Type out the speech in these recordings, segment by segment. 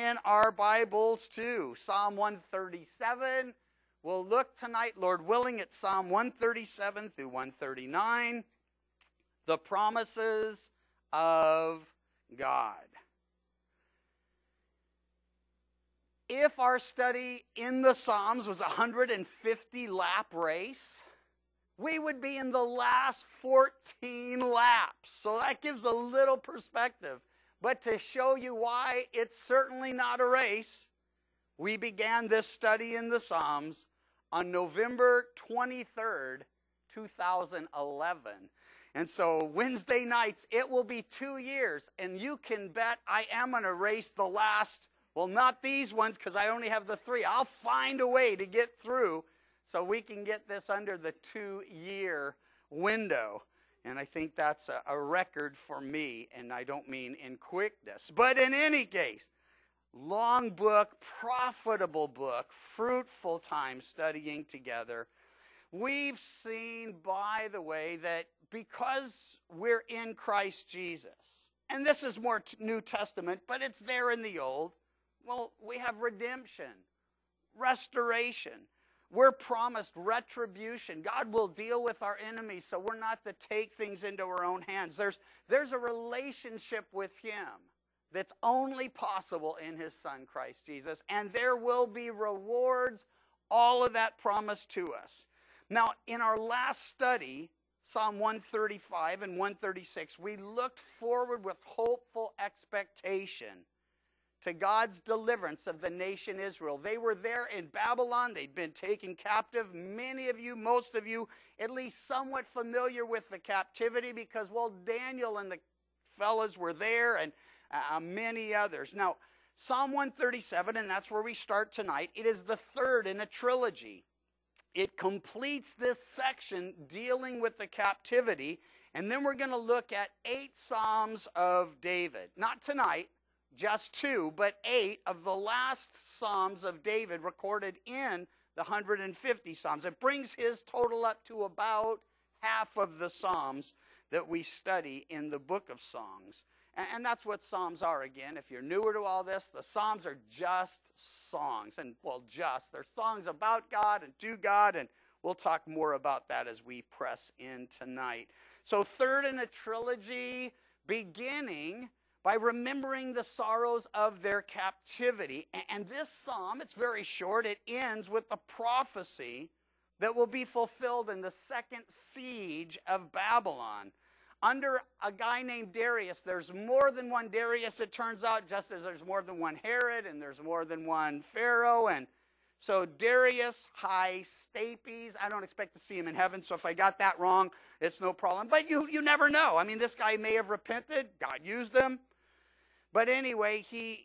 in our Bibles too. Psalm 137. We'll look tonight, Lord willing, at Psalm 137 through 139. The promises of God. If our study in the Psalms was a 150-lap race, we would be in the last 14 laps. So that gives a little perspective. But to show you why it's certainly not a race, we began this study in the Psalms on November 23rd, 2011. And so Wednesday nights, it will be 2 years. And you can bet I am going to race the last, well, not these ones because I only have the 3. I'll find a way to get through so we can get this under the 2-year window. And I think that's a record for me, and I don't mean in quickness. But in any case, long book, profitable book, fruitful time studying together. We've seen, by the way, that because we're in Christ Jesus, and this is more New Testament, but it's there in the Old, well, we have redemption, restoration. We're promised retribution. God will deal with our enemies, so we're not to take things into our own hands. There's a relationship with Him that's only possible in His Son, Christ Jesus, and there will be rewards, all of that promised to us. Now, in our last study, Psalm 135 and 136, we looked forward with hopeful expectation to God's deliverance of the nation Israel. They were there in Babylon. They'd been taken captive. Many of you, most of you, at least somewhat familiar with the captivity because, well, Daniel and the fellas were there and many others. Now, Psalm 137, and that's where we start tonight, it is the third in a trilogy. It completes this section dealing with the captivity, and then we're going to look at 8 Psalms of David. Not tonight, just 2, but 8 of the last Psalms of David recorded in the 150 Psalms. It brings his total up to about half of the Psalms that we study in the book of Songs. And that's what Psalms are again. If you're newer to all this, the Psalms are just songs. And, well, they're songs about God and to God, and we'll talk more about that as we press in tonight. So third in a trilogy, beginning by remembering the sorrows of their captivity. And this psalm, it's very short. It ends with a prophecy that will be fulfilled in the second siege of Babylon. Under a guy named Darius, there's more than one Darius, it turns out, just as there's more than one Herod and there's more than one Pharaoh. And so Darius Hystaspes, I don't expect to see him in heaven, so if I got that wrong, it's no problem. But you never know. I mean, this guy may have repented. God used him. But anyway,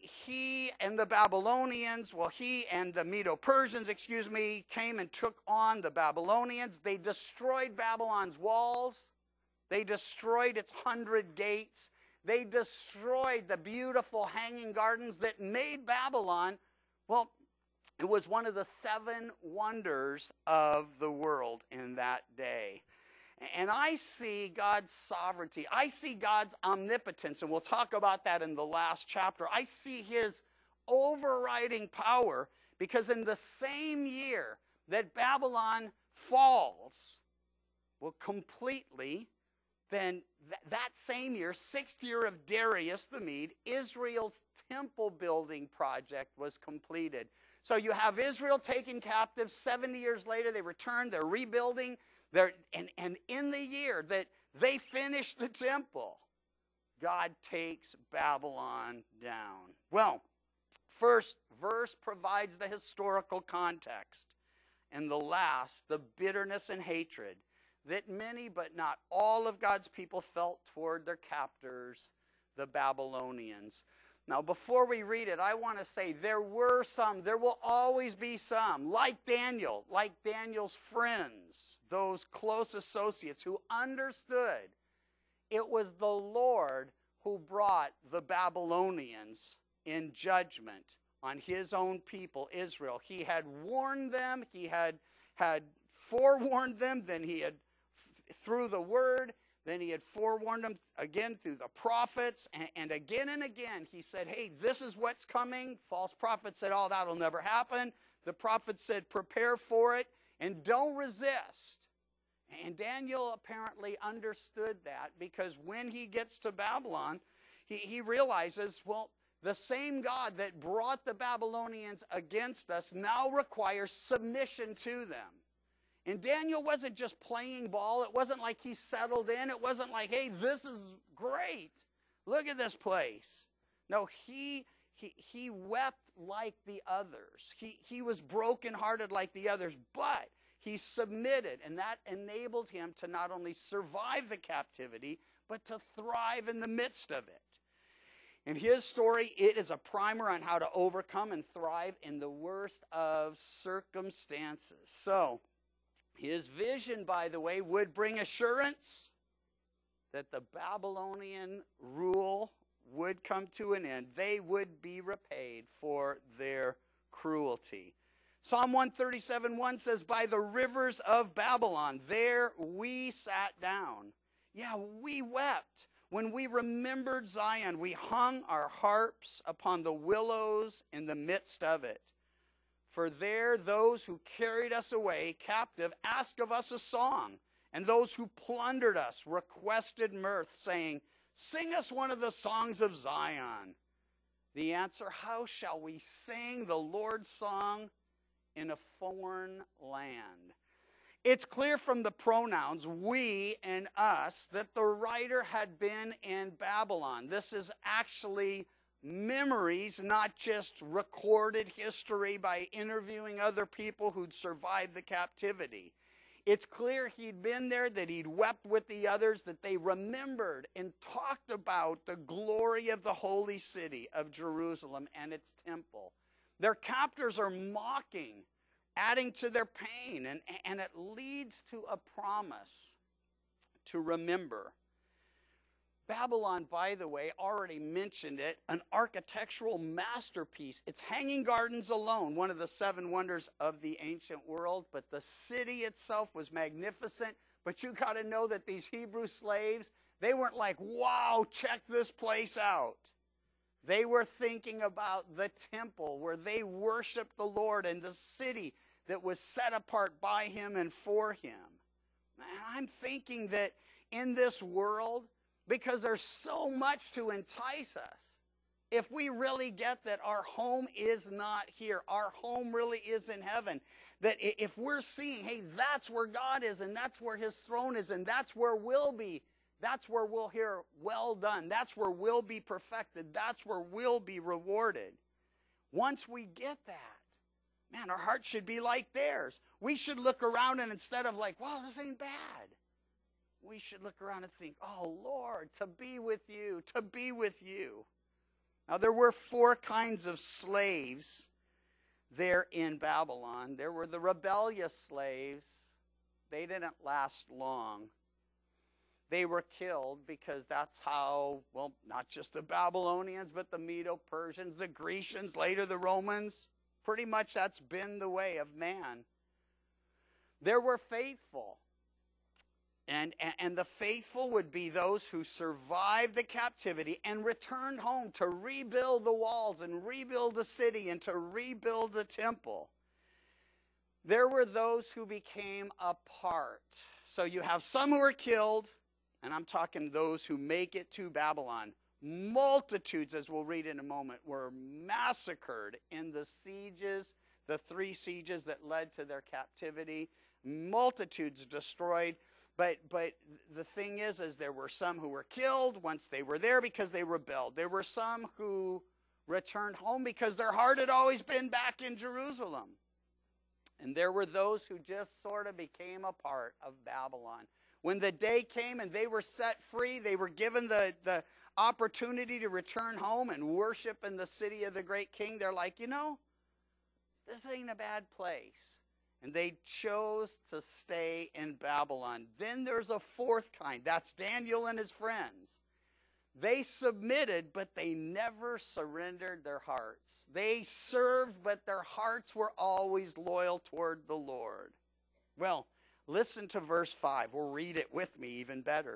he and the Babylonians, well, he and the Medo-Persians, came and took on the Babylonians. They destroyed Babylon's walls. They destroyed its 100 gates. They destroyed the beautiful hanging gardens that made Babylon, well, it was one of the 7 wonders of the world in that day. And I see God's sovereignty. I see God's omnipotence, and we'll talk about that in the last chapter. I see His overriding power because in the same year that Babylon falls, well, completely, then that same year, 6th year of Darius the Mede, Israel's temple building project was completed. So you have Israel taken captive. 70 years later, they return. They're rebuilding. And in the year that they finish the temple, God takes Babylon down. Well, first verse provides the historical context. And the last, the bitterness and hatred that many but not all of God's people felt toward their captors, the Babylonians. Now, before we read it, I want to say there were some, there will always be some, like Daniel's friends, those close associates who understood it was the Lord who brought the Babylonians in judgment on His own people, Israel. He had warned them, He had forewarned them, then He had, through the Word, Then he had forewarned them again through the prophets. And again he said, hey, this is what's coming. False prophets said, oh, that'll never happen. The prophets said, prepare for it and don't resist. And Daniel apparently understood that, because when he gets to Babylon, he realizes, well, the same God that brought the Babylonians against us now requires submission to them. And Daniel wasn't just playing ball. It wasn't like he settled in. It wasn't like, hey, this is great. Look at this place. No, he wept like the others. He was brokenhearted like the others, but he submitted, and that enabled him to not only survive the captivity, but to thrive in the midst of it. In his story, it is a primer on how to overcome and thrive in the worst of circumstances. So, his vision, by the way, would bring assurance that the Babylonian rule would come to an end. They would be repaid for their cruelty. Psalm 137:1 says, by the rivers of Babylon, there we sat down. Yeah, we wept. When we remembered Zion, we hung our harps upon the willows in the midst of it. For there those who carried us away captive asked of us a song, and those who plundered us requested mirth, saying, sing us one of the songs of Zion. The answer, how shall we sing the Lord's song in a foreign land? It's clear from the pronouns we and us that the writer had been in Babylon. This is actually memories, not just recorded history by interviewing other people who'd survived the captivity. It's clear he'd been there, that he'd wept with the others, that they remembered and talked about the glory of the holy city of Jerusalem and its temple. Their captors are mocking, adding to their pain, and it leads to a promise to remember. Babylon, by the way, already mentioned it, an architectural masterpiece. Its Hanging Gardens alone, one of the 7 wonders of the ancient world, but the city itself was magnificent. But you got to know that these Hebrew slaves, they weren't like, wow, check this place out. They were thinking about the temple where they worshiped the Lord, and the city that was set apart by him and for him. And I'm thinking that in this world, because there's so much to entice us, if we really get that our home is not here, our home really is in heaven, that if we're seeing, hey, that's where God is, and that's where his throne is, and that's where we'll be, that's where we'll hear, well done, that's where we'll be perfected, that's where we'll be rewarded. Once we get that, man, our heart should be like theirs. We should look around, and instead of like, wow, this ain't bad, we should look around and think, oh, Lord, to be with you, to be with you. Now, there were 4 kinds of slaves there in Babylon. There were the rebellious slaves. They didn't last long. They were killed because that's how, well, not just the Babylonians, but the Medo-Persians, the Grecians, later the Romans. Pretty much that's been the way of man. There were faithful. And the faithful would be those who survived the captivity and returned home to rebuild the walls and rebuild the city and to rebuild the temple. There were those who became a part. So you have some who are killed, and I'm talking those who make it to Babylon. Multitudes, as we'll read in a moment, were massacred in the sieges, the 3 sieges that led to their captivity. Multitudes destroyed. But the thing is there were some who were killed once they were there because they rebelled. There were some who returned home because their heart had always been back in Jerusalem. And there were those who just sort of became a part of Babylon. When the day came and they were set free, they were given the opportunity to return home and worship in the city of the great king. They're like, you know, this ain't a bad place. And they chose to stay in Babylon. Then there's a 4th kind. That's Daniel and his friends. They submitted, but they never surrendered their hearts. They served, but their hearts were always loyal toward the Lord. Well, listen to verse 5. We'll read it with me even better.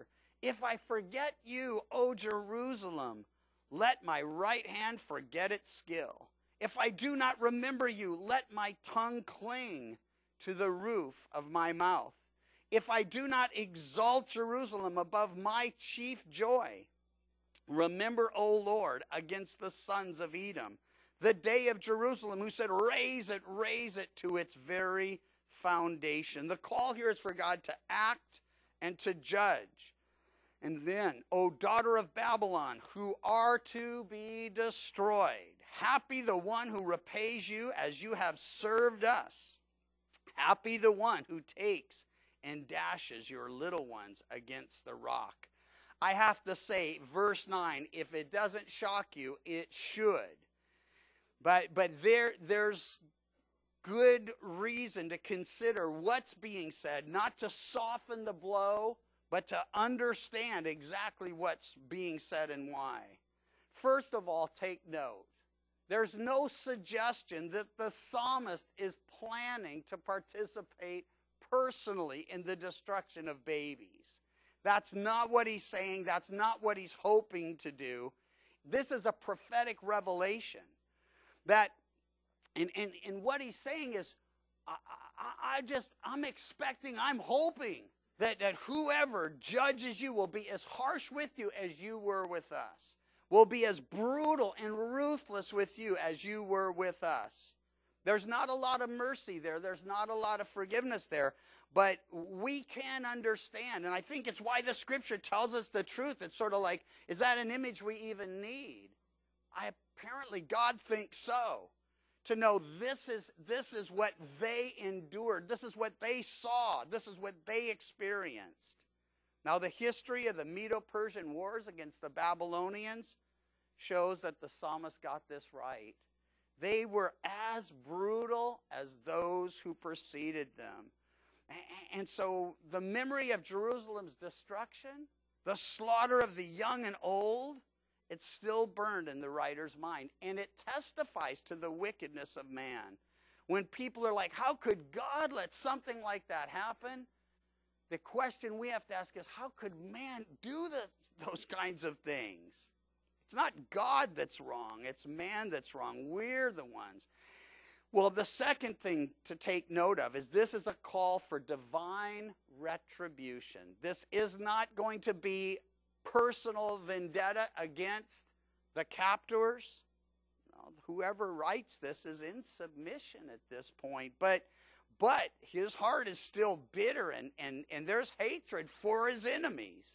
If I forget you, O Jerusalem, let my right hand forget its skill. If I do not remember you, let my tongue cling to the roof of my mouth. If I do not exalt Jerusalem above my chief joy, remember, O Lord, against the sons of Edom, the day of Jerusalem, who said, raise it to its very foundation. The call here is for God to act and to judge. And then, O daughter of Babylon, who are to be destroyed, happy the one who repays you as you have served us. Happy the one who takes and dashes your little ones against the rock. I have to say, verse 9, if it doesn't shock you, it should. But there's good reason to consider what's being said, not to soften the blow, but to understand exactly what's being said and why. First of all, take note. There's no suggestion that the psalmist is planning to participate personally in the destruction of babies. That's not what he's saying. That's not what he's hoping to do. This is a prophetic revelation. That, and what he's saying is, I'm hoping that whoever judges you will be as harsh with you as you were with us, will be as brutal and ruthless with you as you were with us. There's not a lot of mercy there. There's not a lot of forgiveness there. But we can understand, and I think it's why the scripture tells us the truth. It's sort of like, is that an image we even need? Apparently God thinks so. To know this is what they endured. This is what they saw. This is what they experienced. Now, the history of the Medo-Persian wars against the Babylonians shows that the psalmist got this right. They were as brutal as those who preceded them. And so the memory of Jerusalem's destruction, the slaughter of the young and old, it's still burned in the writer's mind. And it testifies to the wickedness of man. When people are like, how could God let something like that happen? The question we have to ask is, how could man do those kinds of things? It's not God that's wrong. It's man that's wrong. We're the ones. Well, the second thing to take note of is this is a call for divine retribution. This is not going to be personal vendetta against the captors. No, whoever writes this is in submission at this point. But his heart is still bitter and there's hatred for his enemies.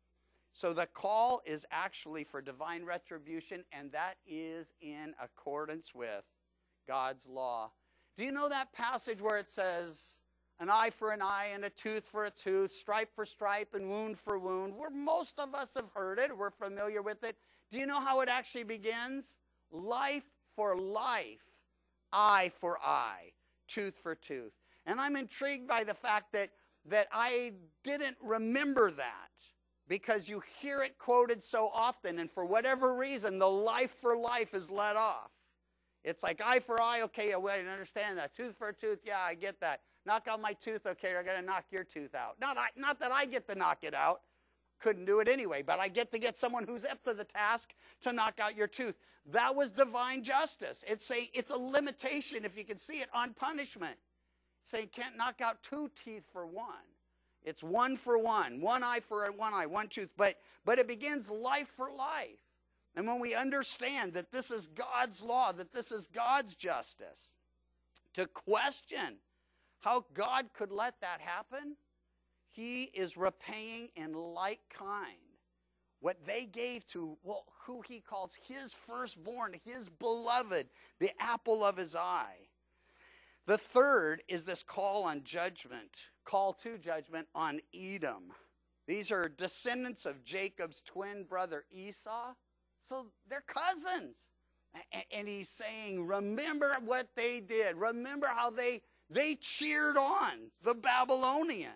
So the call is actually for divine retribution, and that is in accordance with God's law. Do you know that passage where it says, an eye for an eye and a tooth for a tooth, stripe for stripe and wound for wound? Most of us have heard it. We're familiar with it. Do you know how it actually begins? Life for life, eye for eye, tooth for tooth. And I'm intrigued by the fact that I didn't remember that, because you hear it quoted so often, and for whatever reason, the life for life is let off. It's like eye for eye, okay, I understand that. Tooth for a tooth, yeah, I get that. Knock out my tooth, okay, I got to knock your tooth out. Not that I get to knock it out. Couldn't do it anyway, but I get to get someone who's up to the task to knock out your tooth. That was divine justice. It's a limitation, if you can see it, on punishment. Saying you can't knock out two teeth for one. It's one for one eye for one eye, one tooth. But it begins life for life. And when we understand that this is God's law, that this is God's justice, to question how God could let that happen, he is repaying in like kind what they gave to, who he calls his firstborn, his beloved, the apple of his eye. The third is this call to judgment on Edom. These are descendants of Jacob's twin brother Esau. So they're cousins. And he's saying, remember what they did. Remember how they cheered on the Babylonians.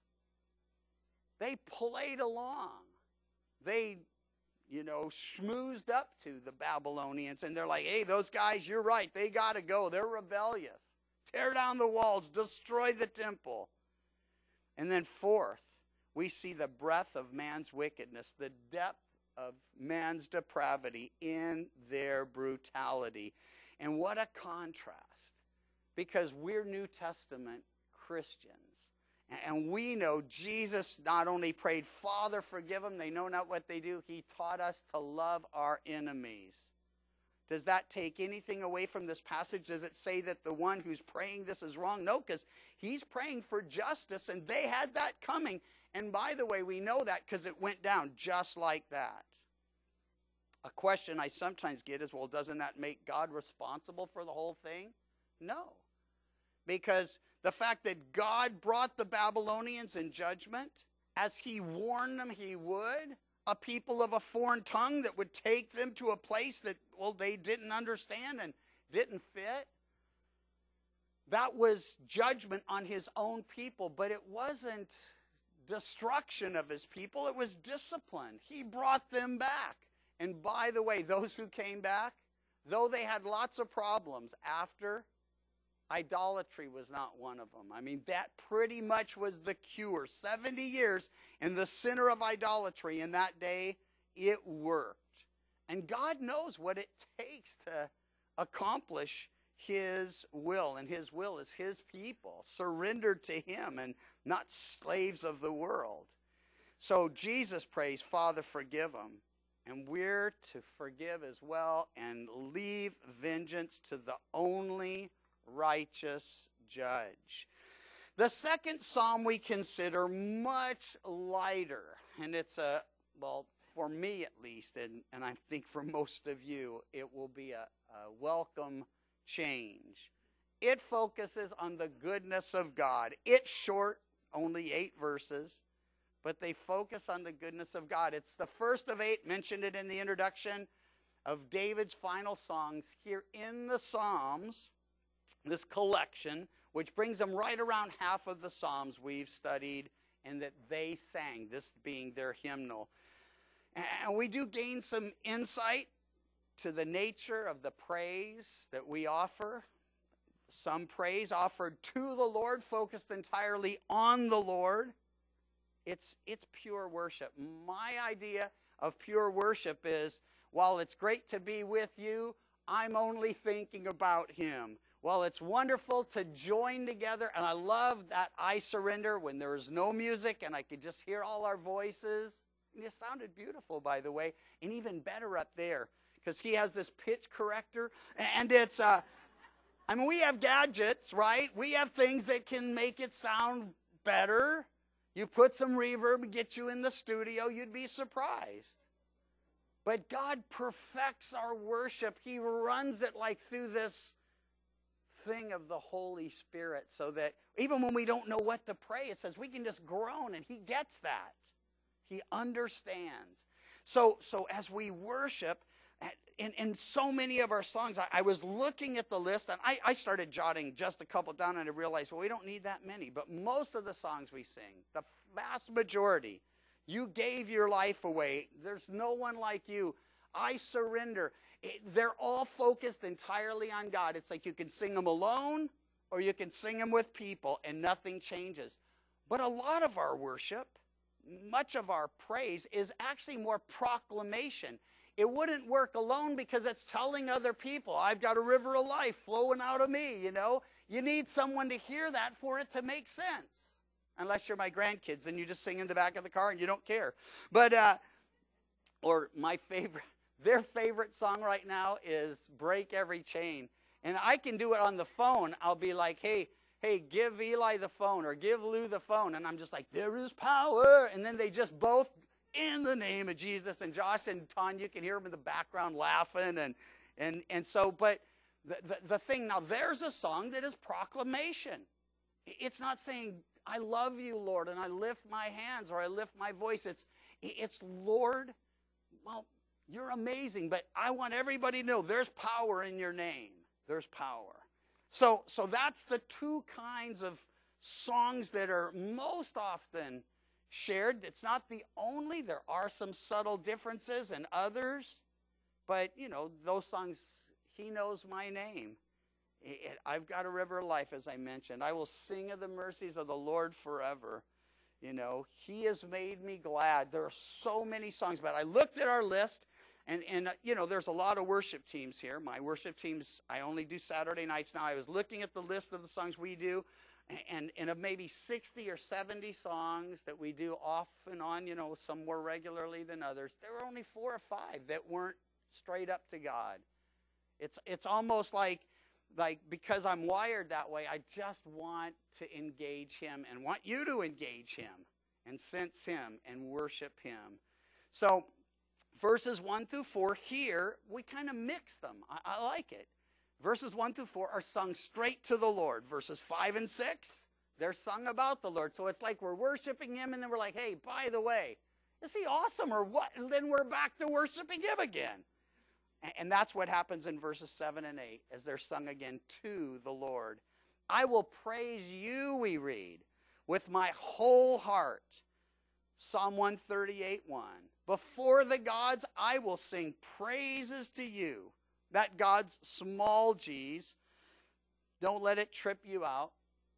They played along. They, schmoozed up to the Babylonians. And they're like, hey, those guys, you're right. They got to go. They're rebellious. Tear down the walls. Destroy the temple. And then fourth, we see the breadth of man's wickedness, the depth of man's depravity in their brutality. And what a contrast, because we're New Testament Christians. And we know Jesus not only prayed, Father, forgive them, they know not what they do. He taught us to love our enemies. Does that take anything away from this passage? Does it say that the one who's praying this is wrong? No, because he's praying for justice, and they had that coming. And by the way, we know that because it went down just like that. A question I sometimes get is, well, doesn't that make God responsible for the whole thing? No. Because the fact that God brought the Babylonians in judgment, as he warned them he would, a people of a foreign tongue that would take them to a place that, well, they didn't understand and didn't fit. That was judgment on his own people, but it wasn't destruction of his people. It was discipline. He brought them back. And by the way, those who came back, though they had lots of problems after, idolatry was not one of them. I mean, that pretty much was the cure. 70 years in the center of idolatry in that day, it worked. And God knows what it takes to accomplish his will. And his will is his people, surrendered to him and not slaves of the world. So Jesus prays, Father, forgive them. And we're to forgive as well and leave vengeance to the only righteous judge. The second psalm we consider much lighter, and it's well, for me at least, and I think for most of you, it will be a welcome change. It focuses on the goodness of God. It's short, only 8 verses, but they focus on the goodness of God. It's the first of 8, mentioned it in the introduction, of David's final songs here in the Psalms, this collection, which brings them right around half of the Psalms we've studied and that they sang, this being their hymnal. And we do gain some insight to the nature of the praise that we offer. Some praise offered to the Lord, focused entirely on the Lord. It's pure worship. My idea of pure worship is, while it's great to be with you, I'm only thinking about him. Well, it's wonderful to join together, and I love that I surrender when there is no music and I could just hear all our voices. And it sounded beautiful, by the way, and even better up there because he has this pitch corrector, and it's, I mean, we have gadgets, right? We have things that can make it sound better. You put some reverb and get you in the studio, you'd be surprised. But God perfects our worship. He runs it like through this thing of the Holy Spirit so that even when we don't know what to pray, it says we can just groan, and he gets that. He understands. So as we worship, in so many of our songs, I was looking at the list, and I started jotting just a couple down, and I realized, well, we don't need that many. But most of the songs we sing, the vast majority, you gave your life away. There's no one like you. I surrender. They're all focused entirely on God. It's like you can sing them alone or you can sing them with people and nothing changes. But a lot of our worship, much of our praise, is actually more proclamation. It wouldn't work alone because it's telling other people, I've got a river of life flowing out of me, you know. You need someone to hear that for it to make sense. Unless you're my grandkids and you just sing in the back of the car and you don't care. But, or my favorite, their favorite song right now is Break Every Chain. And I can do it on the phone. I'll be like, hey, give Eli the phone or give Lou the phone. And I'm just like, there is power. And then they just both, in the name of Jesus. And Josh and Tanya, you can hear them in the background laughing. And so, but the thing, now there's a song that is proclamation. It's not saying, I love you, Lord, and I lift my hands or I lift my voice. It's Lord, well, you're amazing, but I want everybody to know there's power in your name. There's power. So that's the two kinds of songs that are most often shared. It's not the only. There are some subtle differences in others. But, you know, those songs, He Knows My Name. I've got a river of life, as I mentioned. I will sing of the mercies of the Lord forever. You know, he has made me glad. There are so many songs, but I looked at our list, and you know, there's a lot of worship teams here. My worship teams, I only do Saturday nights now. I was looking at the list of the songs we do, and of maybe 60 or 70 songs that we do off and on, you know, some more regularly than others, there were only 4 or 5 that weren't straight up to God. It's almost like because I'm wired that way, I just want to engage him and want you to engage him and sense him and worship him. So verses 1 through 4 here, we kind of mix them. I like it. Verses 1 through 4 are sung straight to the Lord. Verses 5 and 6, they're sung about the Lord. So it's like we're worshiping him, and then we're like, hey, by the way, is he awesome or what? And then we're back to worshiping him again. And that's what happens in verses 7 and 8 as they're sung again to the Lord. I will praise you, we read, with my whole heart. Psalm 138:1. Before the gods, I will sing praises to you. That God's small g's, don't let it trip you out.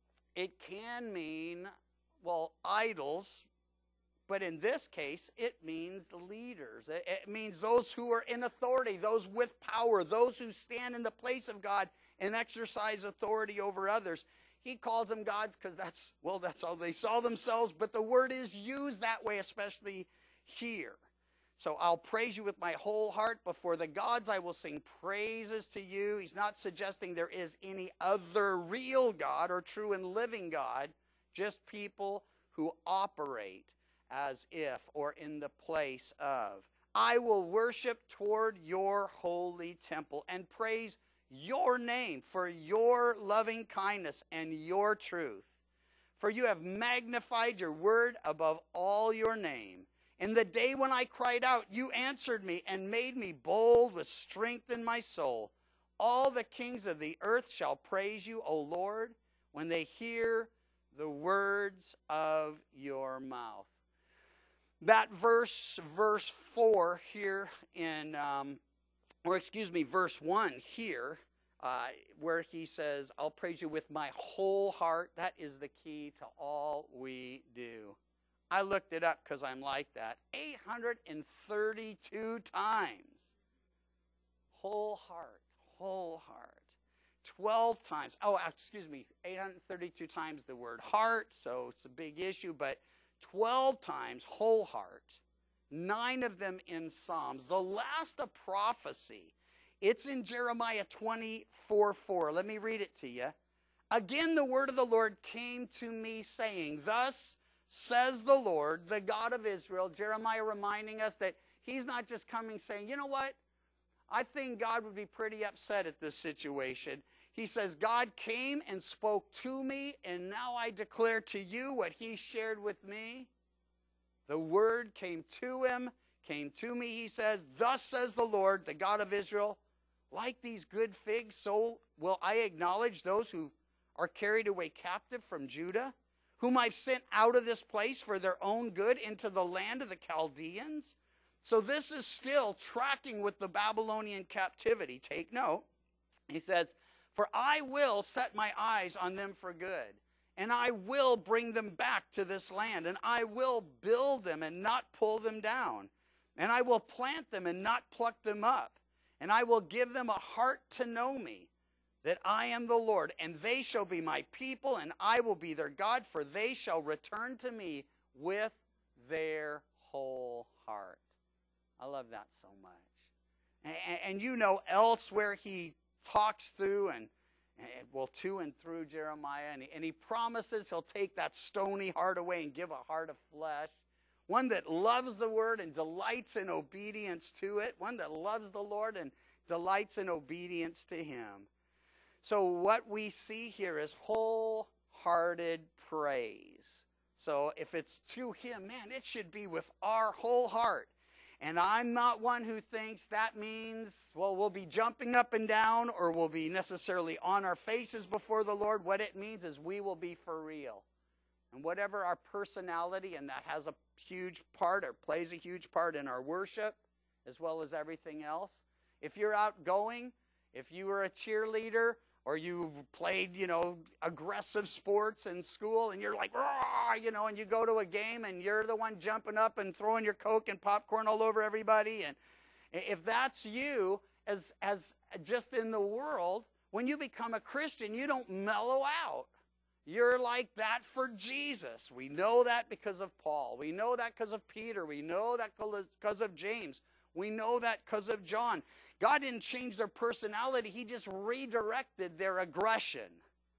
It can mean, well, idols. But in this case, it means leaders. It means those who are in authority, those with power, those who stand in the place of God and exercise authority over others. He calls them gods because that's how they saw themselves. But the word is used that way, especially here. So I'll praise you with my whole heart. Before the gods, I will sing praises to you. He's not suggesting there is any other real God or true and living God, just people who operate as if or in the place of. I will worship toward your holy temple and praise your name for your loving kindness and your truth. For you have magnified your word above all your name. In the day when I cried out, you answered me and made me bold with strength in my soul. All the kings of the earth shall praise you, O Lord, when they hear the words of your mouth. That verse 4 here in, verse 1 here, where he says, I'll praise you with my whole heart. That is the key to all we do. I looked it up because I'm like that. 832 times. Whole heart, whole heart. 12 times. 832 times the word heart, so it's a big issue, but 12 times whole heart, 9 of them in Psalms. The last a prophecy, it's in Jeremiah 24:4. Let me read it to you. Again, the word of the Lord came to me saying, thus says the Lord, the God of Israel. Jeremiah reminding us that he's not just coming saying, you know what? I think God would be pretty upset at this situation. He says, God came and spoke to me, and now I declare to you what he shared with me. The word came to him, came to me, he says, thus says the Lord, the God of Israel, like these good figs, so will I acknowledge those who are carried away captive from Judah, whom I've sent out of this place for their own good into the land of the Chaldeans. So this is still tracking with the Babylonian captivity. Take note. He says, for I will set my eyes on them for good, and I will bring them back to this land, and I will build them and not pull them down, and I will plant them and not pluck them up, and I will give them a heart to know me, that I am the Lord, and they shall be my people, and I will be their God, for they shall return to me with their whole heart. I love that so much. And you know, elsewhere he talks through to and through Jeremiah, and he promises he'll take that stony heart away and give a heart of flesh, one that loves the word and delights in obedience to it, one that loves the Lord and delights in obedience to him. So what we see here is wholehearted praise. So if it's to him, man, it should be with our whole heart. And I'm not one who thinks that means, well, we'll be jumping up and down or we'll be necessarily on our faces before the Lord. What it means is we will be for real. And whatever our personality, and that has a huge part or plays a huge part in our worship as well as everything else. If you're outgoing, if you were a cheerleader, or you played, aggressive sports in school, and you're like, "Rah!" And you go to a game, and you're the one jumping up and throwing your Coke and popcorn all over everybody. And if that's you, as just in the world, when you become a Christian, you don't mellow out. You're like that for Jesus. We know that because of Paul. We know that because of Peter. We know that because of James. We know that because of John. God didn't change their personality. He just redirected their aggression,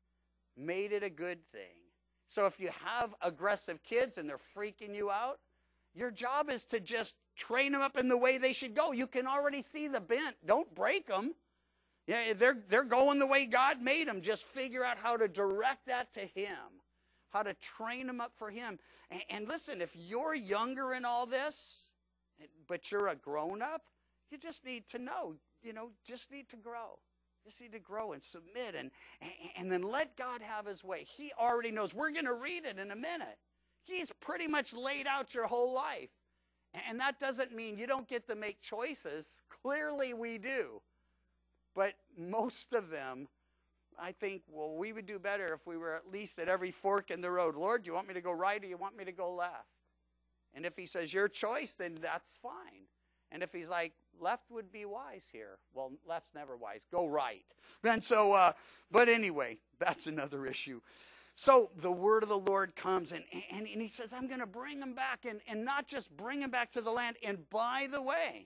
made it a good thing. So if you have aggressive kids and they're freaking you out, your job is to just train them up in the way they should go. You can already see the bent. Don't break them. Yeah, they're going the way God made them. Just figure out how to direct that to Him, how to train them up for Him. And listen, if you're younger in all this, but you're a grown-up, you just need to know, just need to grow. Just need to grow and submit and then let God have His way. He already knows. We're going to read it in a minute. He's pretty much laid out your whole life. And that doesn't mean you don't get to make choices. Clearly we do. But most of them, I think, well, we would do better if we were at least at every fork in the road. Lord, do you want me to go right or you want me to go left? And if He says your choice, then that's fine. And if He's like, left would be wise here. Well, left's never wise. Go right. And so, but anyway, that's another issue. So the word of the Lord comes and He says, I'm going to bring them back and not just bring them back to the land. And by the way,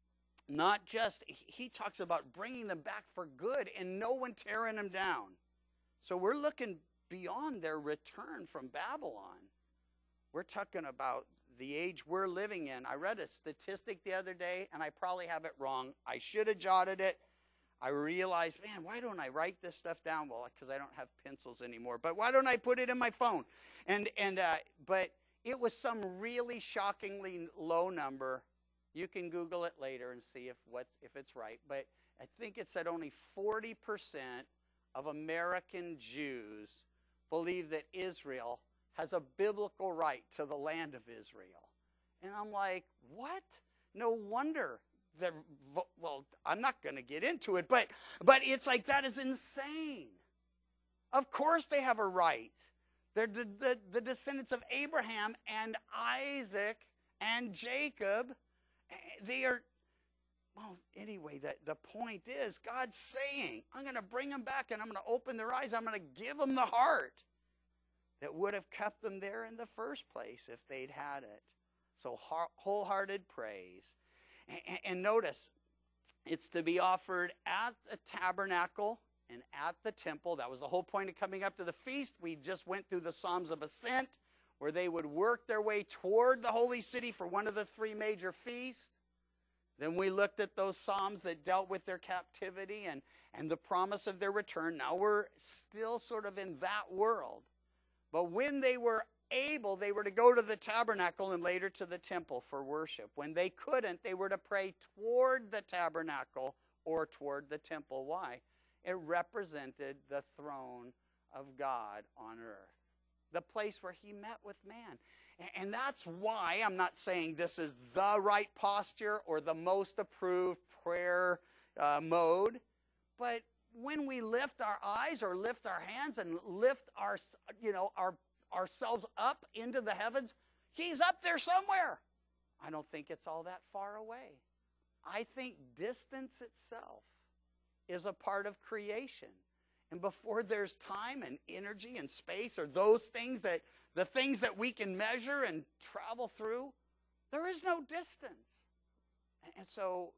not just, He talks about bringing them back for good and no one tearing them down. So we're looking beyond their return from Babylon. We're talking about the age we're living in. I read a statistic the other day, and I probably have it wrong. I should have jotted it. I realized, man, why don't I write this stuff down? Well, because I don't have pencils anymore. But why don't I put it in my phone? But it was some really shockingly low number. You can Google it later and see if it's right. But I think it said only 40% of American Jews believe that Israel has a biblical right to the land of Israel. And I'm like, what? No wonder. Well, I'm not going to get into it, but it's like, that is insane. Of course they have a right. They're the descendants of Abraham and Isaac and Jacob. They are, well, anyway, the point is, God's saying, I'm going to bring them back and I'm going to open their eyes. I'm going to give them the heart that would have kept them there in the first place if they'd had it. So wholehearted praise. And notice, it's to be offered at the tabernacle and at the temple. That was the whole point of coming up to the feast. We just went through the Psalms of Ascent, where they would work their way toward the holy city for one of the three major feasts. Then we looked at those Psalms that dealt with their captivity and the promise of their return. Now we're still sort of in that world. But when they were able, they were to go to the tabernacle and later to the temple for worship. When they couldn't, they were to pray toward the tabernacle or toward the temple. Why? It represented the throne of God on earth, the place where He met with man. And that's why I'm not saying this is the right posture or the most approved prayer mode, but when we lift our eyes or lift our hands and lift ourselves up into the heavens, He's up there somewhere. I don't think it's all that far away. I think distance itself is a part of creation. And before there's time and energy and space or the things that we can measure and travel through, there is no distance. And so,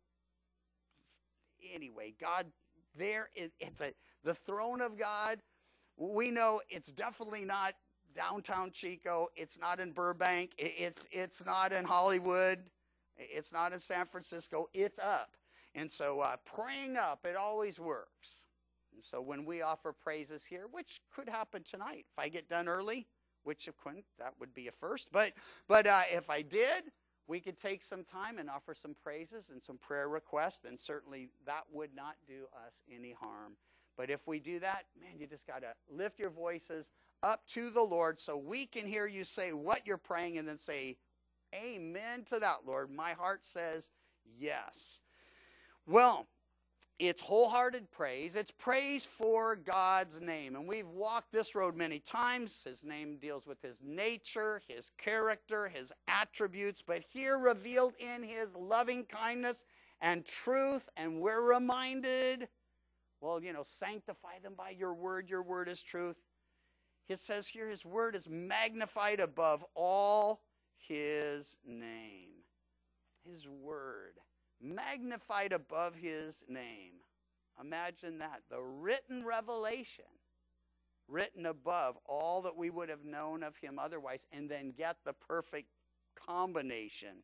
anyway, God there at the throne of God, we know it's definitely not downtown Chico. It's not in Burbank. It's not in Hollywood. It's not in San Francisco. It's up. And so praying up, it always works. And so when we offer praises here, which could happen tonight, if I get done early, which it couldn't, that would be a first. But if I did, we could take some time and offer some praises and some prayer requests, and certainly that would not do us any harm. But if we do that, man, you just got to lift your voices up to the Lord so we can hear you say what you're praying and then say, amen to that, Lord. My heart says yes. Well, It's wholehearted praise. It's praise for God's name. And we've walked this road many times. His name deals with his nature, his character, his attributes. But here revealed in his loving kindness and truth. And we're reminded, well, sanctify them by your word. Your word is truth. It says here his word is magnified above all his name. His word. Magnified above his name. Imagine that. The written revelation, written above all that we would have known of him otherwise, and then get the perfect combination.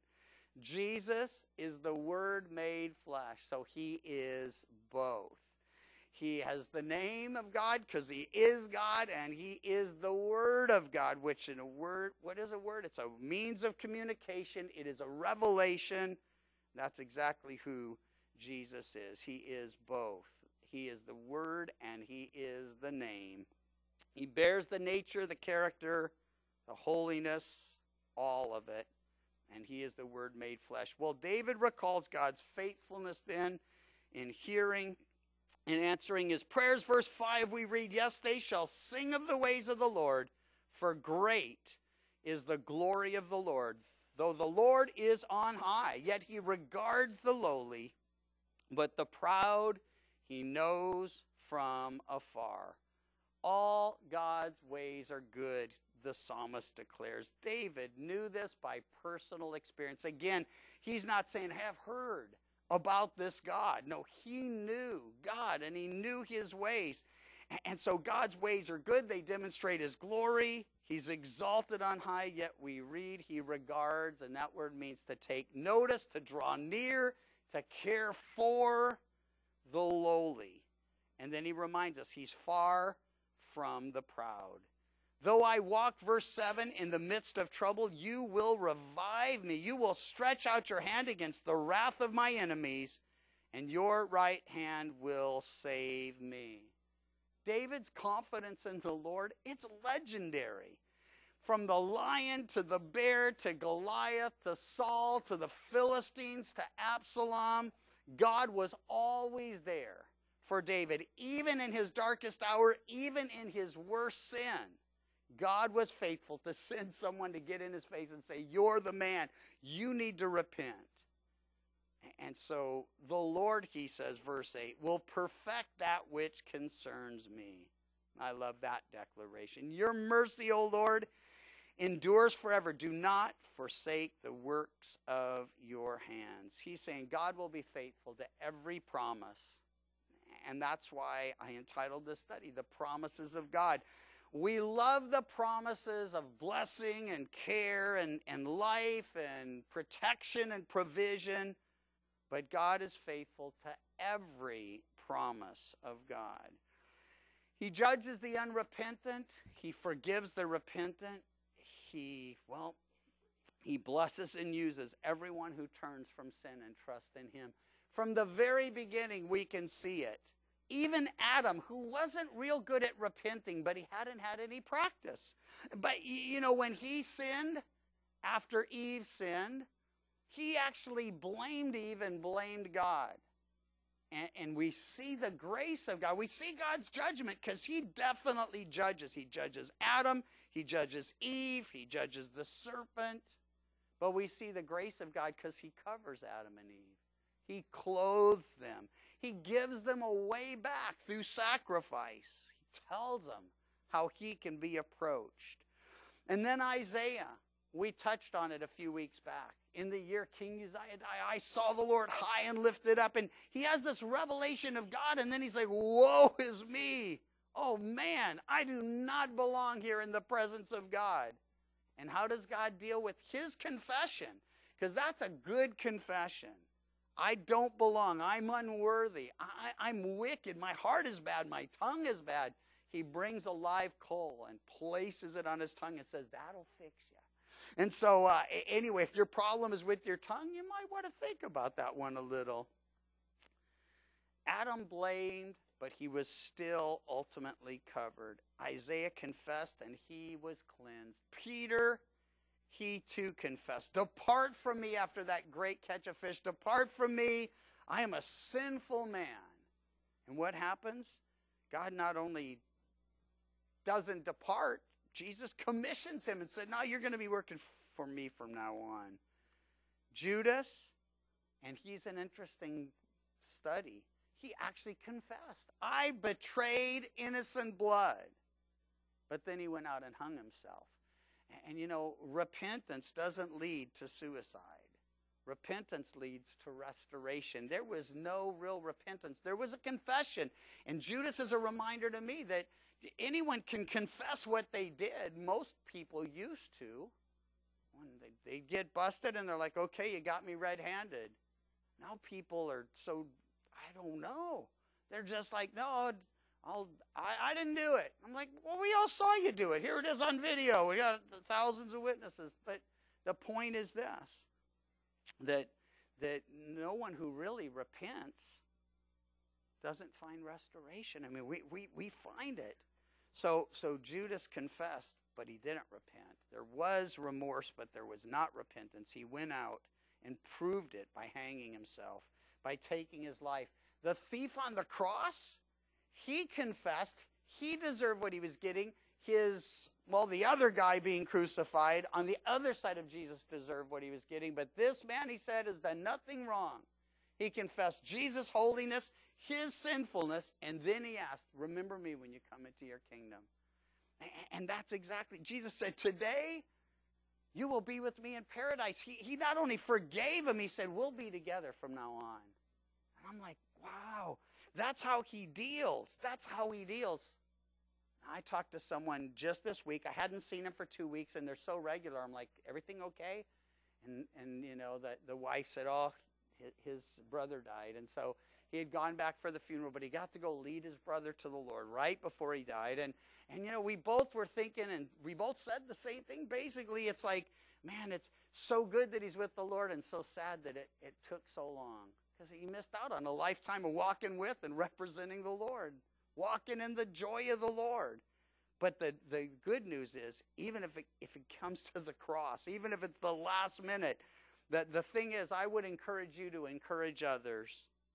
Jesus is the Word made flesh, so he is both. He has the name of God because he is God, and he is the Word of God, which in a word, what is a word? It's a means of communication. It is a revelation. That's exactly who Jesus is. He is both. He is the Word and he is the name. He bears the nature, the character, the holiness, all of it. And he is the Word made flesh. Well, David recalls God's faithfulness then in hearing and answering his prayers. Verse 5 we read, yes, they shall sing of the ways of the Lord, for great is the glory of the Lord. Though the Lord is on high, yet he regards the lowly, but the proud he knows from afar. All God's ways are good, the psalmist declares. David knew this by personal experience. Again, he's not saying, have heard about this God. No, he knew God and he knew his ways. And so God's ways are good. They demonstrate his glory. He's exalted on high, yet we read he regards, and that word means to take notice, to draw near, to care for the lowly. And then he reminds us he's far from the proud. Though I walk, verse 7, in the midst of trouble, you will revive me. You will stretch out your hand against the wrath of my enemies, and your right hand will save me. David's confidence in the Lord, it's legendary. From the lion to the bear to Goliath to Saul to the Philistines to Absalom, God was always there for David. Even in his darkest hour, even in his worst sin, God was faithful to send someone to get in his face and say, you're the man. You need to repent. And so the Lord, he says, verse 8, will perfect that which concerns me. I love that declaration. Your mercy, O Lord, endures forever. Do not forsake the works of your hands. He's saying God will be faithful to every promise. And that's why I entitled this study, The Promises of God. We love the promises of blessing and care and life and protection and provision. But God is faithful to every promise of God. He judges the unrepentant. He forgives the repentant. He blesses and uses everyone who turns from sin and trusts in him. From the very beginning, we can see it. Even Adam, who wasn't real good at repenting, but he hadn't had any practice. But, when he sinned, after Eve sinned, he actually blamed Eve and blamed God. And we see the grace of God. We see God's judgment because he definitely judges. He judges Adam. He judges Eve. He judges the serpent. But we see the grace of God because he covers Adam and Eve. He clothes them. He gives them a way back through sacrifice. He tells them how he can be approached. And then Isaiah, we touched on it a few weeks back. In the year King Uzziah died, I saw the Lord high and lifted up. And he has this revelation of God. And then he's like, woe is me. Oh man, I do not belong here in the presence of God. And how does God deal with his confession? Because that's a good confession. I don't belong. I'm unworthy. I'm wicked. My heart is bad. My tongue is bad. He brings a live coal and places it on his tongue and says, that'll fix you. And so anyway, if your problem is with your tongue, you might want to think about that one a little. Adam blamed, but he was still ultimately covered. Isaiah confessed and he was cleansed. Peter, he too confessed. Depart from me after that great catch of fish. Depart from me. I am a sinful man. And what happens? God not only doesn't depart, Jesus commissions him and said, no, you're going to be working for me from now on. Judas, and he's an interesting study, he actually confessed. I betrayed innocent blood. But then he went out and hung himself. And you know, repentance doesn't lead to suicide. Repentance leads to restoration. There was no real repentance. There was a confession. And Judas is a reminder to me that anyone can confess what they did. Most people used to. When they get busted and they're like, okay, you got me red-handed. Now people are so, I don't know. They're just like, no, I didn't do it. I'm like, well, we all saw you do it. Here it is on video. We got thousands of witnesses. But the point is this, that no one who really repents doesn't find restoration. I mean, we find it. So Judas confessed, but he didn't repent. There was remorse, but there was not repentance. He went out and proved it by hanging himself, by taking his life. The thief on the cross, he confessed. He deserved what he was getting. The other guy being crucified on the other side of Jesus deserved what he was getting. But this man, he said, has done nothing wrong. He confessed Jesus' holiness, his sinfulness, and then he asked, remember me when you come into your kingdom. And that's exactly, Jesus said, today you will be with me in paradise. He not only forgave him, he said, we'll be together from now on. And I'm like, wow, that's how he deals. That's how he deals. I talked to someone just this week. I hadn't seen him for 2 weeks, and they're so regular. I'm like, everything okay? And you know, the wife said, oh, his brother died. And so he had gone back for the funeral, but he got to go lead his brother to the Lord right before he died. And you know, we both were thinking, and we both said the same thing. Basically, it's like, man, it's so good that he's with the Lord and so sad that it took so long. Because he missed out on a lifetime of walking with and representing the Lord, walking in the joy of the Lord. But the good news is, even if it comes to the cross, even if it's the last minute, the thing is, I would encourage you to encourage others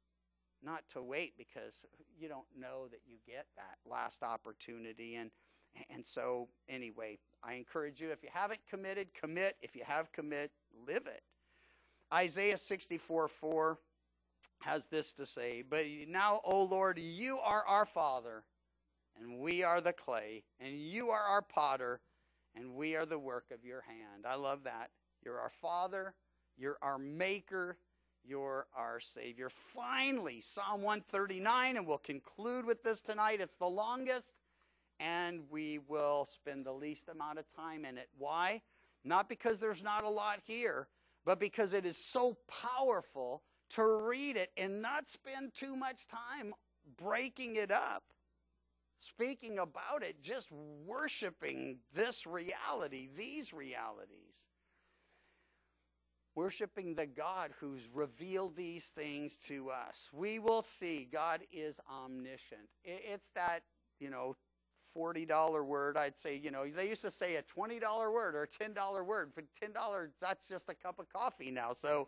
not to wait, because you don't know that you get that last opportunity. And so anyway, I encourage you, if you haven't committed, commit. If you have commit, live it. Isaiah 64:4 has this to say, but now, O Lord, you are our Father, and we are the clay, and you are our potter, and we are the work of your hand. I love that. You're our Father, you're our Maker, you're our Savior. Finally, Psalm 139, and we'll conclude with this tonight. It's the longest, and we will spend the least amount of time in it. Why? Not because there's not a lot here, but because it is so powerful to read it and not spend too much time breaking it up, speaking about it, just worshiping this reality, these realities. Worshiping the God who's revealed these things to us. We will see God is omniscient. It's that, $40 word. I'd say, they used to say a $20 word or a $10 word, but $10, that's just a cup of coffee now. So,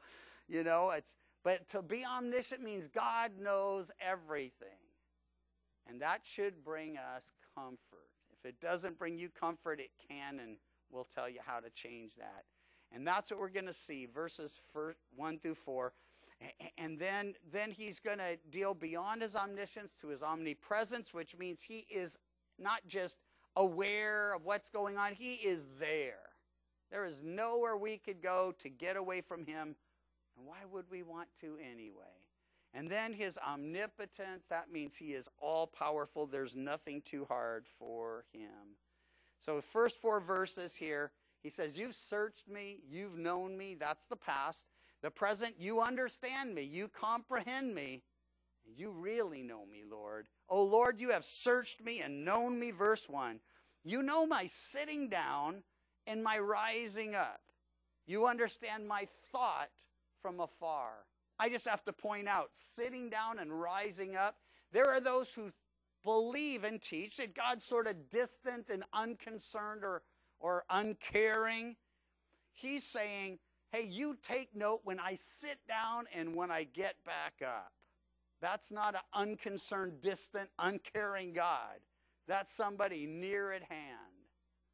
but to be omniscient means God knows everything. And that should bring us comfort. If it doesn't bring you comfort, it can, and we'll tell you how to change that. And that's what we're going to see, verses 1 through 4. And then he's going to deal beyond his omniscience to his omnipresence, which means he is not just aware of what's going on, he is there. There is nowhere we could go to get away from him. And why would we want to anyway? And then his omnipotence, that means he is all-powerful. There's nothing too hard for him. So the first 4 verses here, he says, you've searched me, you've known me, that's the past. The present, you understand me, you comprehend me, you really know me, Lord. Oh, Lord, you have searched me and known me, verse 1. You know my sitting down and my rising up. You understand my thought from afar. I just have to point out, sitting down and rising up, there are those who believe and teach that God's sort of distant and unconcerned or uncaring. He's saying, hey, you take note when I sit down and when I get back up. That's not an unconcerned, distant, uncaring God. That's somebody near at hand.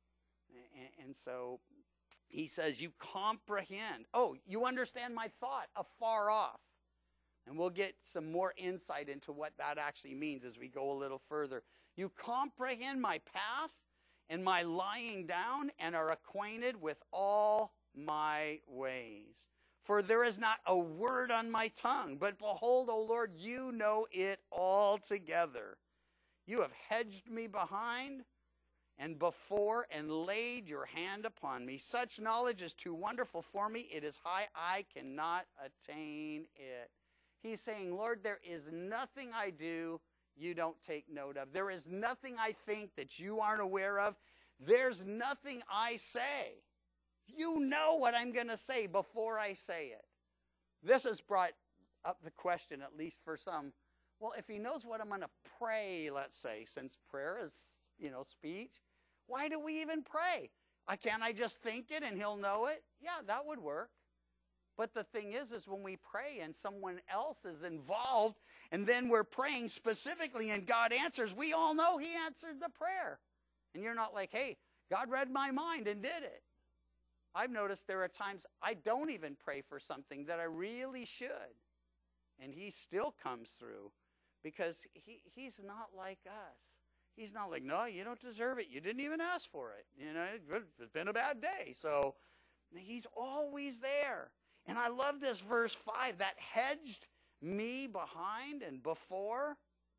And so he says, you comprehend. Oh, you understand my thought afar off. And we'll get some more insight into what that actually means as we go a little further. You comprehend my path and my lying down, and are acquainted with all my ways. For there is not a word on my tongue, but behold, O Lord, you know it altogether. You have hedged me behind and before, and laid your hand upon me. Such knowledge is too wonderful for me. It is high. I cannot attain it. He's saying, Lord, there is nothing I do you don't take note of. There is nothing I think that you aren't aware of. There's nothing I say. You know what I'm going to say before I say it. This has brought up the question, at least for some, well, if he knows what I'm going to pray, let's say, since prayer is, speech, why do we even pray? Can't I just think it and he'll know it? Yeah, that would work. But the thing is when we pray and someone else is involved, and then we're praying specifically and God answers, we all know he answered the prayer. And you're not like, hey, God read my mind and did it. I've noticed there are times I don't even pray for something that I really should. And he still comes through because he's not like us. He's not like, no, you don't deserve it. You didn't even ask for it. It's been a bad day. So he's always there. And I love this verse 5, that hedged me behind and before.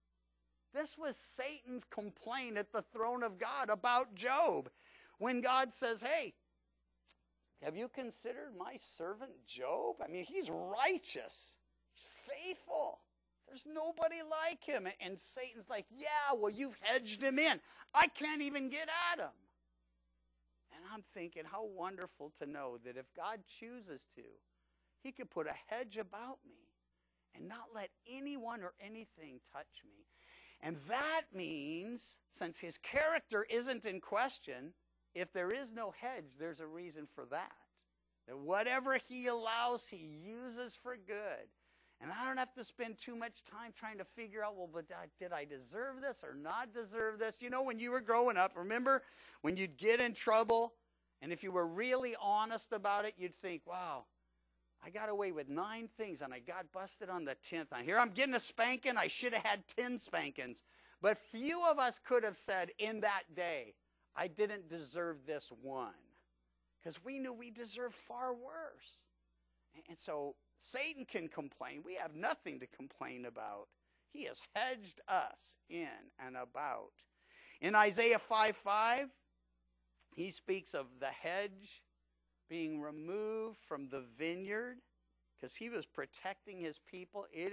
This was Satan's complaint at the throne of God about Job. When God says, hey, have you considered my servant Job? I mean, he's righteous. He's faithful. There's nobody like him. And Satan's like, yeah, well, you've hedged him in. I can't even get at him. And I'm thinking, how wonderful to know that if God chooses to, he could put a hedge about me and not let anyone or anything touch me. And that means, since his character isn't in question, if there is no hedge, there's a reason for that. That whatever he allows, he uses for good. And I don't have to spend too much time trying to figure out, well, but did I deserve this or not deserve this? When you were growing up, remember when you'd get in trouble, and if you were really honest about it, you'd think, wow, I got away with 9 things, and I got busted on the 10th. And here I'm getting a spanking. I should have had 10 spankings. But few of us could have said in that day, I didn't deserve this one. Because we knew we deserved far worse. And so Satan can complain. We have nothing to complain about. He has hedged us in and about. In Isaiah 5:5, he speaks of the hedge being removed from the vineyard because he was protecting his people. It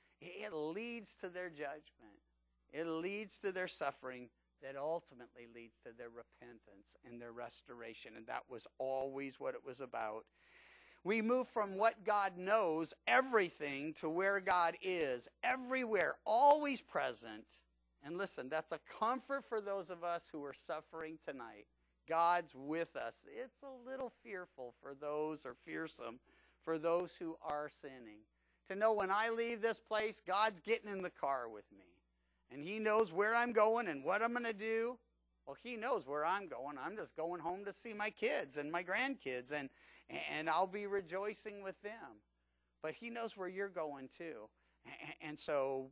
leads to their judgment. It leads to their suffering that ultimately leads to their repentance and their restoration. And that was always what it was about. We move from what God knows, everything, to where God is, everywhere, always present. And listen, that's a comfort for those of us who are suffering tonight. God's with us. It's a little fearful for those, or fearsome for those who are sinning. To know when I leave this place, God's getting in the car with me. And he knows where I'm going and what I'm going to do. Well, he knows where I'm going. I'm just going home to see my kids and my grandkids, and I'll be rejoicing with them. But he knows where you're going too. And so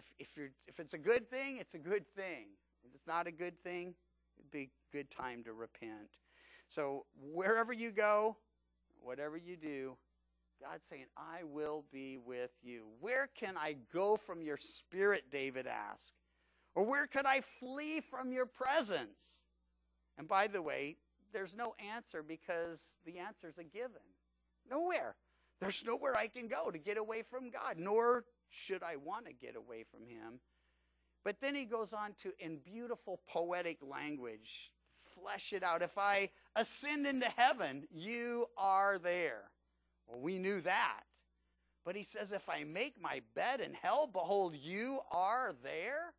if it's a good thing, it's a good thing. If it's not a good thing, it'd be a good time to repent. So wherever you go, whatever you do, God's saying, I will be with you. Where can I go from your spirit, David asked? Or where could I flee from your presence? And by the way, there's no answer because the answer's a given. Nowhere. There's nowhere I can go to get away from God, nor should I want to get away from him. But then he goes on to, in beautiful poetic language, flesh it out. If I ascend into heaven, you are there. Well, we knew that. But he says, if I make my bed in hell, behold, you are there.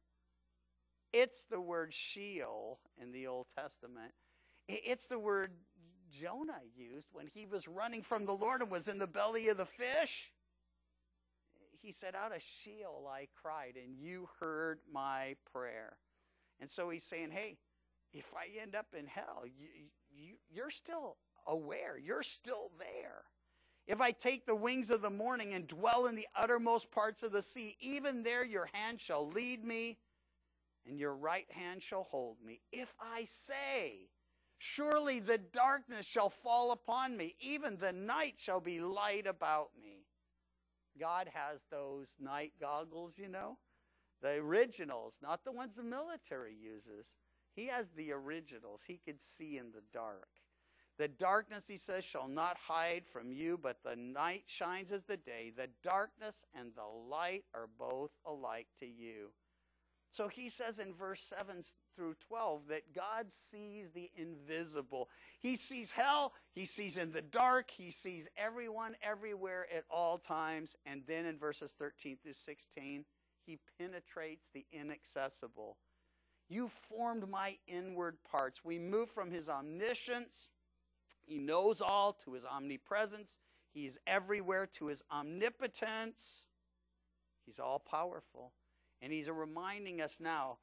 It's the word Sheol in the Old Testament. It's the word Jonah used when he was running from the Lord and was in the belly of the fish. he said, out of Sheol I cried, and you heard my prayer. And so he's saying, hey, if I end up in hell, you're still aware. You're still there. If I take the wings of the morning and dwell in the uttermost parts of the sea, even there your hand shall lead me, and your right hand shall hold me. If I say, surely the darkness shall fall upon me, even the night shall be light about me. God has those night goggles, you know, the originals, not the ones the military uses. He has the originals. He could see in the dark. The darkness, he says, shall not hide from you, but the night shines as the day. The darkness and the light are both alike to you. So he says in verse 7 through 12 that God sees the invisible. He sees hell. He sees in the dark. He sees everyone everywhere at all times. And then in verses 13 through 16, he penetrates the inaccessible. You formed my inward parts. We move from his omniscience. He knows all, to his omnipresence. He's everywhere, to his omnipotence. He's all powerful. And he's reminding us now,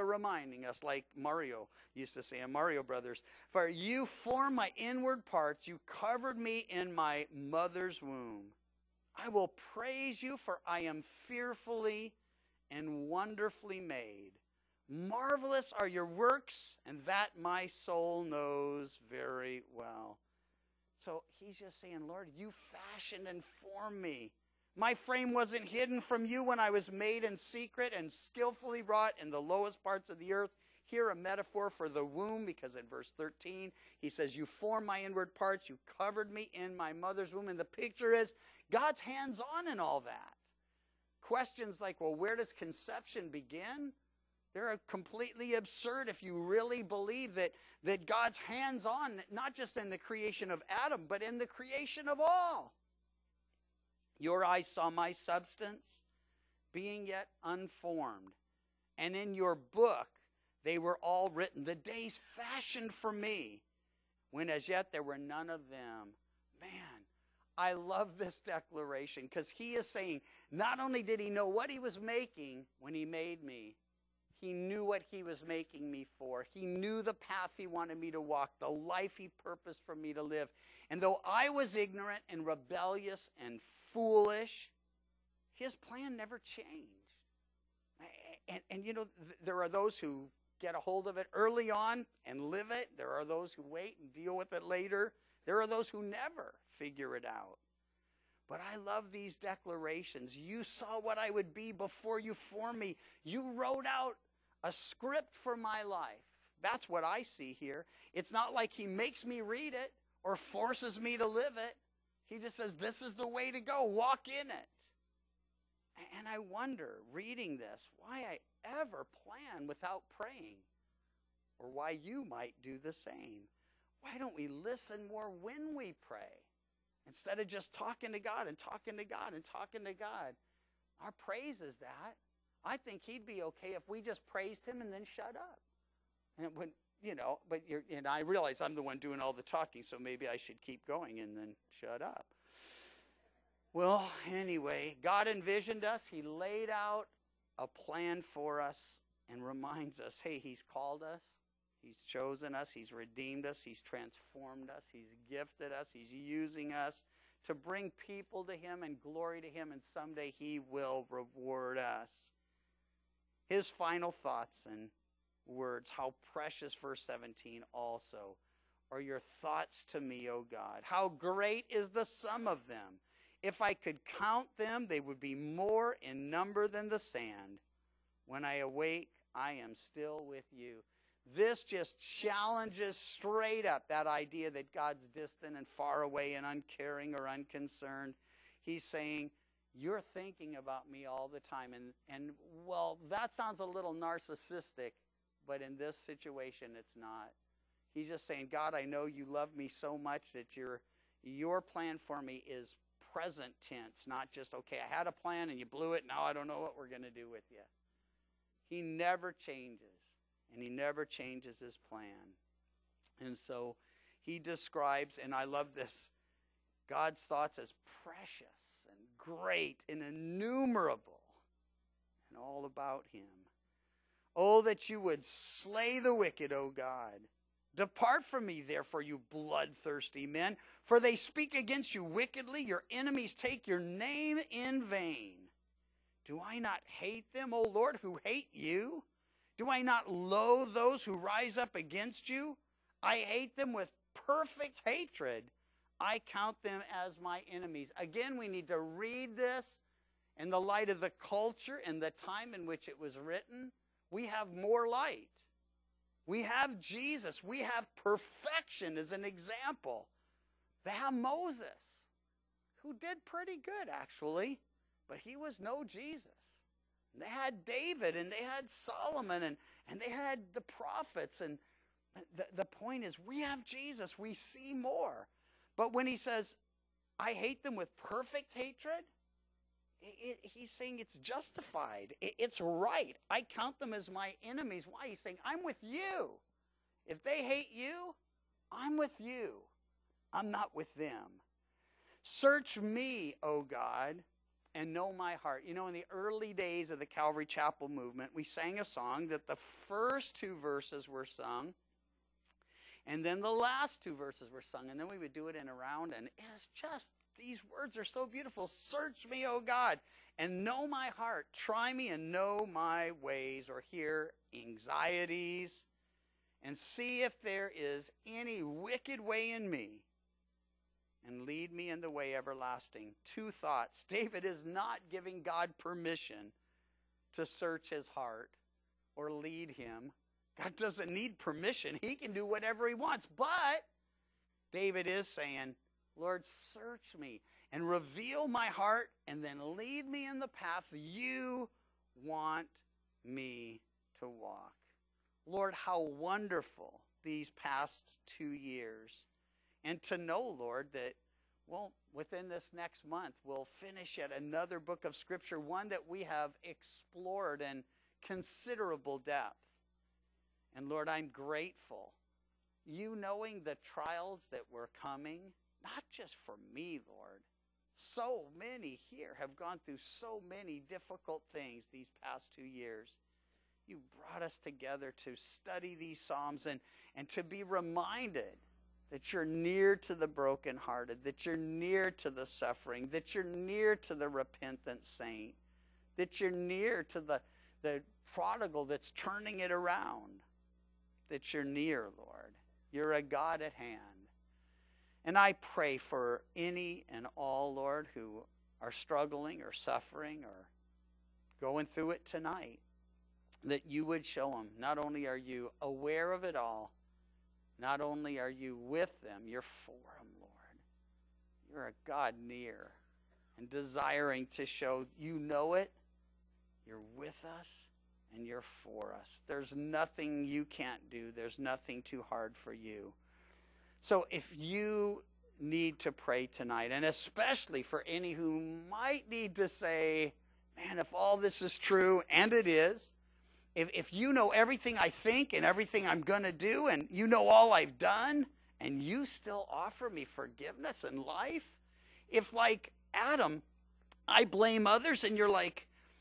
like Mario used to say in Mario Brothers, for you formed my inward parts, you covered me in my mother's womb. I will praise you, for I am fearfully and wonderfully made. Marvelous are your works, and that my soul knows very well. So he's just saying, Lord, you fashioned and formed me. My frame wasn't hidden from you when I was made in secret and skillfully wrought in the lowest parts of the earth. Here a metaphor for the womb, because in verse 13, he says, you formed my inward parts, you covered me in my mother's womb. And the picture is God's hands-on in all that. Questions like, well, where does conception begin? They're completely absurd if you really believe that God's hands-on, not just in the creation of Adam, but in the creation of all. Your eyes saw my substance, being yet unformed. And in your book they were all written, the days fashioned for me, when as yet there were none of them. Man, I love this declaration, because he is saying, not only did he know what he was making when he made me, he knew what he was making me for. He knew the path he wanted me to walk, the life he purposed for me to live. And though I was ignorant and rebellious and foolish, his plan never changed. And you know, there are those who get a hold of it early on and live it. There are those who wait and deal with it later. There are those who never figure it out. But I love these declarations. You saw what I would be before you formed me. You wrote out a script for my life. That's what I see here. It's not like he makes me read it or forces me to live it. He just says, this is the way to go. Walk in it. And I wonder, reading this, why I ever plan without praying, or why you might do the same. Why don't we listen more when we pray, instead of just talking to God and talking to God and talking to God? Our praise is that. I think he'd be okay if we just praised him and then shut up. And when, you know, and I realize I'm the one doing all the talking, so maybe I should keep going and then shut up. Well, anyway, God envisioned us. He laid out a plan for us and reminds us, hey, he's called us. He's chosen us. He's redeemed us. He's transformed us. He's gifted us. He's using us to bring people to him and glory to him, and someday he will reward us. His final thoughts and words, how precious, verse 17 also, are your thoughts to me, O God. How great is the sum of them. If I could count them, they would be more in number than the sand. When I awake, I am still with you. This just challenges straight up that idea that God's distant and far away and uncaring or unconcerned. He's saying, you're thinking about me all the time. And well, that sounds a little narcissistic, but in this situation, it's not. He's just saying, God, I know you love me so much that your plan for me is present tense, not just, okay, I had a plan and you blew it, now I don't know what we're going to do with you. He never changes, and he never changes his plan. And so he describes, and I love this, God's thoughts as precious and great and innumerable and all about him. Oh, that you would slay the wicked, O God. Depart from me, therefore, you bloodthirsty men, for they speak against you wickedly. Your enemies take your name in vain. Do I not hate them, O Lord, who hate you? Do I not loathe those who rise up against you? I hate them with perfect hatred. I count them as my enemies. Again, we need to read this in the light of the culture and the time in which it was written. We have more light. We have Jesus. We have perfection as an example. They have Moses, who did pretty good, actually, but he was no Jesus. And they had David, and they had Solomon, and they had the prophets. And the point is, we have Jesus. We see more. But when he says, I hate them with perfect hatred, he's saying it's justified. It's right. I count them as my enemies. Why? He's saying, I'm with you. If they hate you, I'm with you. I'm not with them. Search me, O God, and know my heart. You know, in the early days of the Calvary Chapel movement, we sang a song that the first two verses were sung, and then the last two verses were sung, and then we would do it in a round, and it's just, these words are so beautiful. Search me, O God, and know my heart. Try me and know my ways, or hear anxieties, and see if there is any wicked way in me, and lead me in the way everlasting. Two thoughts. David is not giving God permission to search his heart or lead him. God doesn't need permission. He can do whatever he wants. But David is saying, Lord, search me and reveal my heart, and then lead me in the path you want me to walk. Lord, how wonderful these past 2 years. And to know, Lord, that, well, within this next month, we'll finish yet another book of Scripture, one that we have explored in considerable depth. And Lord, I'm grateful. You knowing the trials that were coming, not just for me, Lord. So many here have gone through so many difficult things these past 2 years. You brought us together to study these Psalms and to be reminded that you're near to the brokenhearted, that you're near to the suffering, that you're near to the repentant saint, that you're near to the prodigal that's turning it around, that you're near, Lord. You're a God at hand. And I pray for any and all, Lord, who are struggling or suffering or going through it tonight, that you would show them, not only are you aware of it all, not only are you with them, you're for them, Lord. You're a God near and desiring to show you know it, you're with us, and you're for us. There's nothing you can't do. There's nothing too hard for you. So if you need to pray tonight, and especially for any who might need to say, man, if all this is true, and it is, if you know everything I think and everything I'm going to do, and you know all I've done, and you still offer me forgiveness and life, if like Adam, I blame others, and you're like,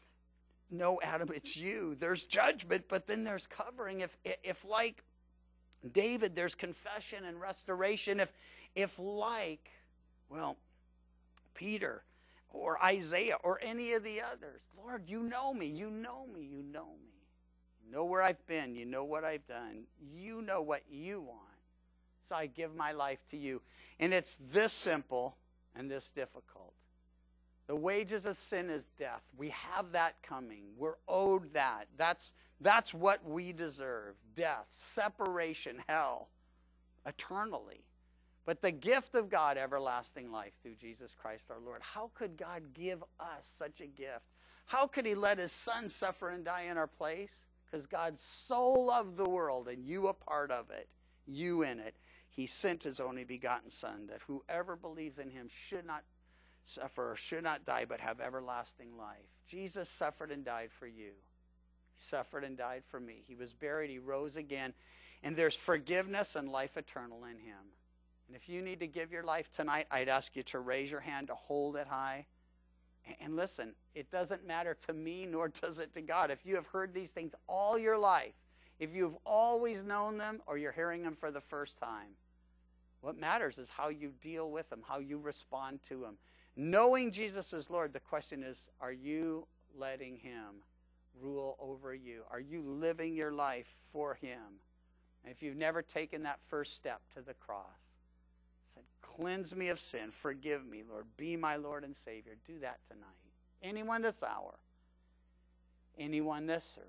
no, Adam, it's you. There's judgment, but then there's covering. If like David, there's confession and restoration. If like, well, Peter or Isaiah or any of the others, Lord, you know me, you know me, you know me. You know where I've been. You know what I've done. You know what you want. So I give my life to you. And it's this simple and this difficult. The wages of sin is death. We have that coming. We're owed that. That's what we deserve. Death, separation, hell, eternally. But the gift of God, everlasting life through Jesus Christ our Lord. How could God give us such a gift? How could he let his son suffer and die in our place? Because God so loved the world, and you a part of it, you in it. He sent his only begotten son, that whoever believes in him should not suffer or should not die, but have everlasting life. Jesus suffered and died for you. He suffered and died for me. He was buried. He rose again. And there's forgiveness and life eternal in him. And if you need to give your life tonight, I'd ask you to raise your hand, to hold it high. And listen, it doesn't matter to me, nor does it to God. If you have heard these things all your life, if you've always known them or you're hearing them for the first time, what matters is how you deal with them, how you respond to them. Knowing Jesus is Lord, the question is, are you letting him rule over you? Are you living your life for him? And if you've never taken that first step to the cross, said, cleanse me of sin, forgive me, Lord, be my Lord and Savior, do that tonight. Anyone this hour, anyone this service.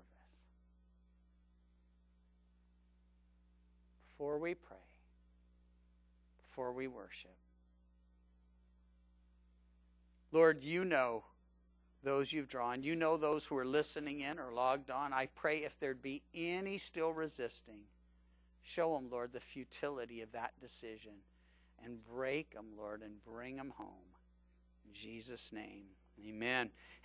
Before we pray, before we worship, Lord, you know those you've drawn. You know those who are listening in or logged on. I pray if there'd be any still resisting, show them, Lord, the futility of that decision and break them, Lord, and bring them home. In Jesus' name, amen.